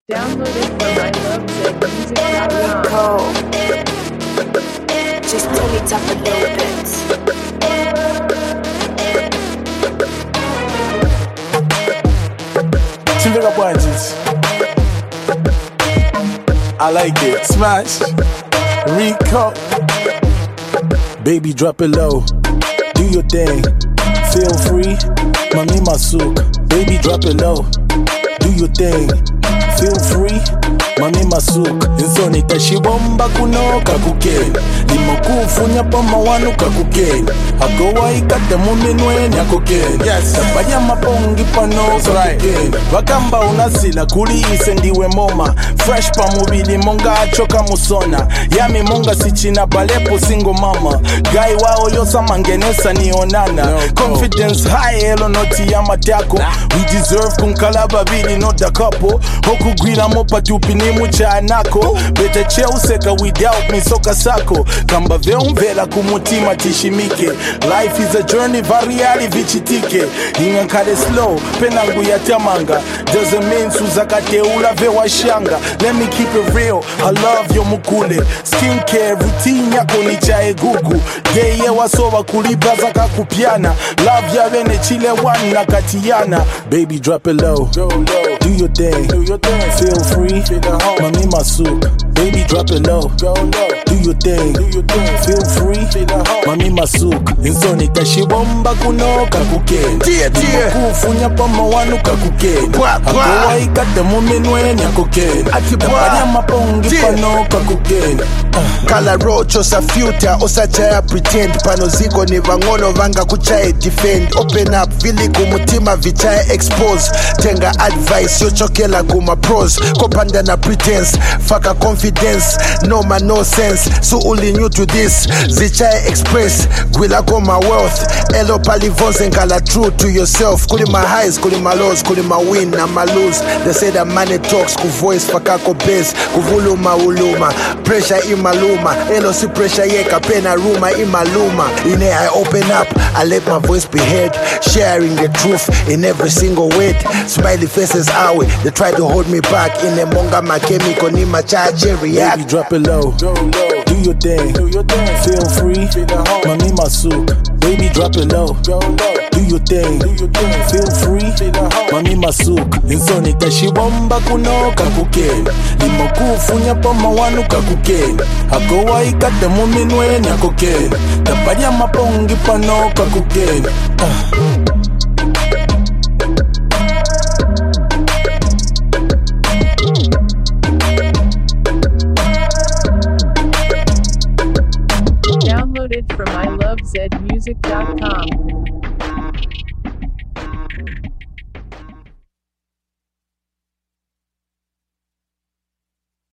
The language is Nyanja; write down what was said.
Downloaded from ilovezmusic.com. Cole, just turn it up a little bit. Chimveka Bwanjis. I like it. Smash. Rico. Baby, drop it low. Do your thing. Feel free. Mami Masuk. Baby, drop it low. Do your thing. Feel free. Mami Masuk. Insoni tashibomba kunoka kukeni. Limokufunya pama wanu kakukeni. Hagowa ikate muminwe nyakukeni. Yes. Tabanya mapongi pano kakukeni. Wakamba unasila kuli ise ndiwe moma. Fresh pa mubili monga achoka musona. Yami monga sichina balepo single mama. Guy wao yosa mangenesa nionana. Confidence high elo noti ya matako. We deserve kunkalaba bili not a couple. Hoku gwira mopa tupini muchanako. Bete cheuseka without me soka sako. Kamba veumvela kumutima tishimike. Life is a journey variali vichitike. Ingankale slow penangu ya tamanga. Doesn't mean suzakate ula vewa shanga. Let me keep it real, I love yo mukule. Skincare routine yako ni chae gugu. Deye wasowa kulipa zaka kupiana. Love ya wene chile wana katiana. Baby drop it low, do your thing, feel free, Mami Masuk. Baby drop it low, do your thing, feel free, Mami Masuk. Insoni tashibomba kunoka kukeni. Kufunya pama wanu kakukeni. Hagowa ikate muminwe nyakukeni. Tabanya mapongi pano kakukeni. Kala roach osa future osa chaya pretend. Pano ziko ni vangono vanga kuchae defend. Open up vili kumutima vichae expose. Tenga advice yo chokela kuma pros. Kopanda na pretense faka confidence. No man no sense. So only new to this zichae express. Gwila koma wealth. Elo palivonse nkala true to yourself. Kuli my highs, kuli my lows, kuli my win na my lose. They say that money talks ku voice fakako bass. Kuvuluma uluma. Pressure imaluma. Elo si pressure yeka pena ruma imaluma. In here I open up, I let my voice be heard. Sharing the truth in every single word. Smiley faces are we, they try to hold me back. In a monga ma chemical ni ma charge react. Baby drop it low, do your thing, feel free, Mami Masuk. Baby drop it low, do your thing, feel free, Mami Masuk. Insoni tashibomba kunoka kukeni. Limokufunya pama wanu kakukeni. Hagowa ikate muminwe nyakukeni. Tabanya mapongi pano kakukeni. Downloaded from ilovezmusic.com.